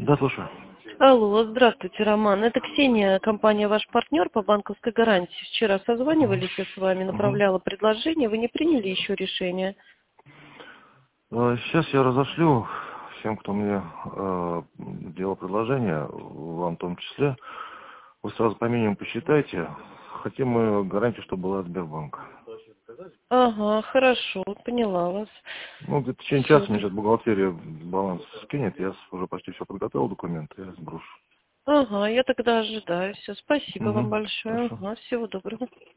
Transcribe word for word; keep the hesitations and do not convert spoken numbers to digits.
Да, слушаю. Алло, здравствуйте, Роман. Это Ксения, компания «Ваш партнер» по банковской гарантии. Вчера созванивались я с вами, Угу. направляла предложение. Вы не приняли еще решение? Сейчас я разошлю всем, кто мне э, делал предложение, вам в том числе. Вы сразу по минимуму посчитайте. Хотим мы гарантию, чтобы была от Сбербанка. Ага, хорошо, поняла вас. Ну, где-то в течение часа мне Все. сейчас бухгалтерия баланс скинет. Я уже почти все подготовил, документы, я сброшу. Ага, я тогда ожидаю. Все, спасибо вам Угу. большое. Хорошо. Ага, всего доброго.